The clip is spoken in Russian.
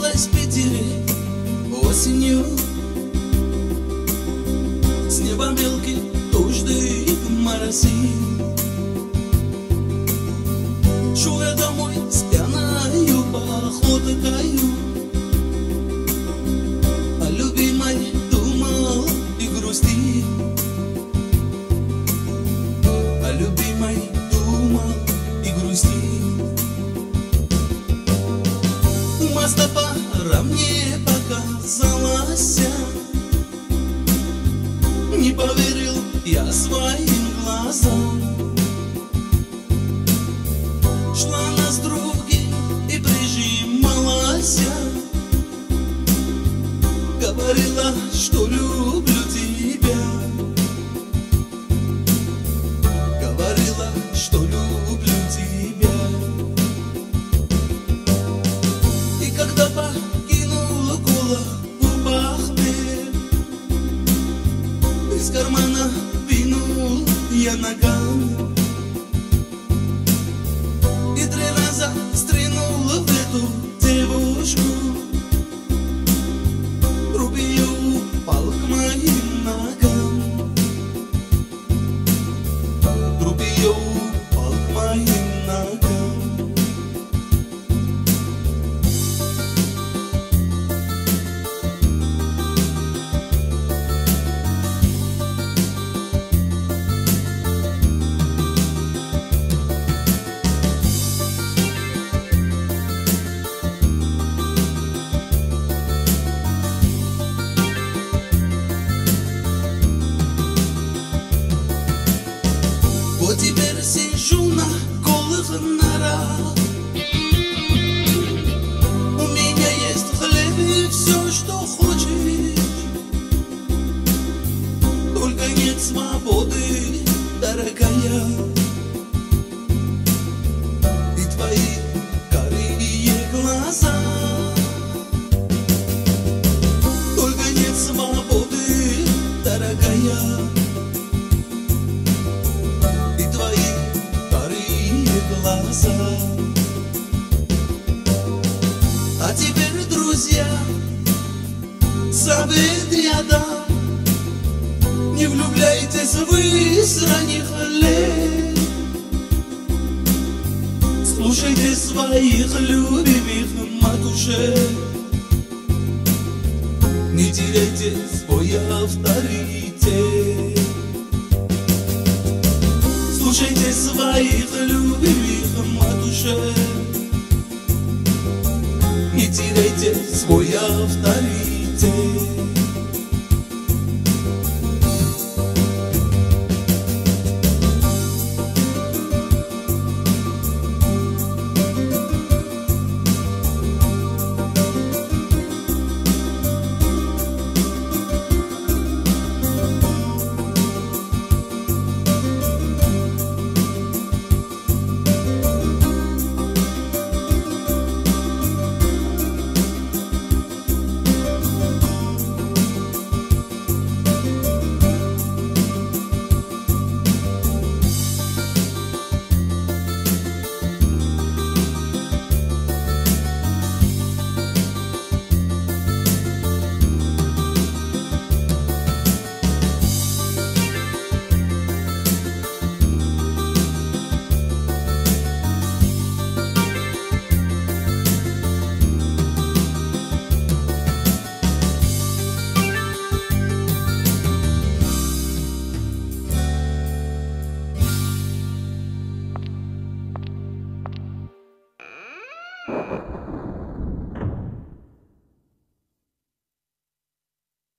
Встретилась в Питере осенью, с неба мелкий дождик моросил. Шел я домой с пьяною походкою, о любимой думал и грустил, о любимой думал и грустил. Моста пора мне показалась, не поверил я своим глазам. Шла она с другим и прижималась, говорила, что люблю тебя, говорила, что люблю тебя. И когда покинула голову Бахтер, из кармана вынул я наган и 3 раза стрельнул в эту девушку. Труп ее упал к моим ногам, труп ее упал к моим ногам. Вот теперь сижу на голых норах, у меня есть хлеб и все, что хочешь, только нет свободы, дорогая, и твои карие глаза. Только нет свободы, дорогая, глаза. А теперь, друзья, совет я дам: не влюбляйтесь вы с ранних лет, слушайте своих любимых матушек, не теряйте свой авторитет. Слушайте своих любимых матушек, не теряйте свой авторитет.